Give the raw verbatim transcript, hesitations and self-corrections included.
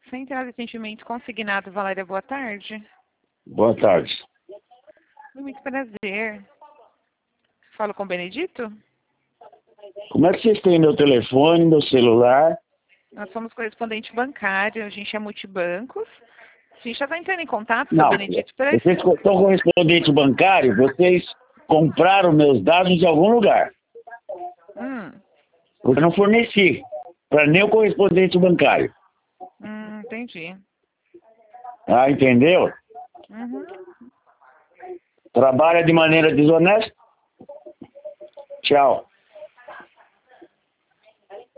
Central de Atendimento Consignado, Valéria, boa tarde. Boa tarde. Muito prazer. Falo com o Benedito? Como é que vocês têm meu telefone, meu celular? Nós somos correspondente bancário, a gente é multibancos. A gente já está entrando em contato com Não, o Benedito para vocês são correspondente bancário, vocês compraram meus dados de algum lugar. Hum, Eu não forneci para nenhum correspondente bancário. hum, entendi. Ah, entendeu? Uhum. Trabalha de maneira desonesta? Tchau.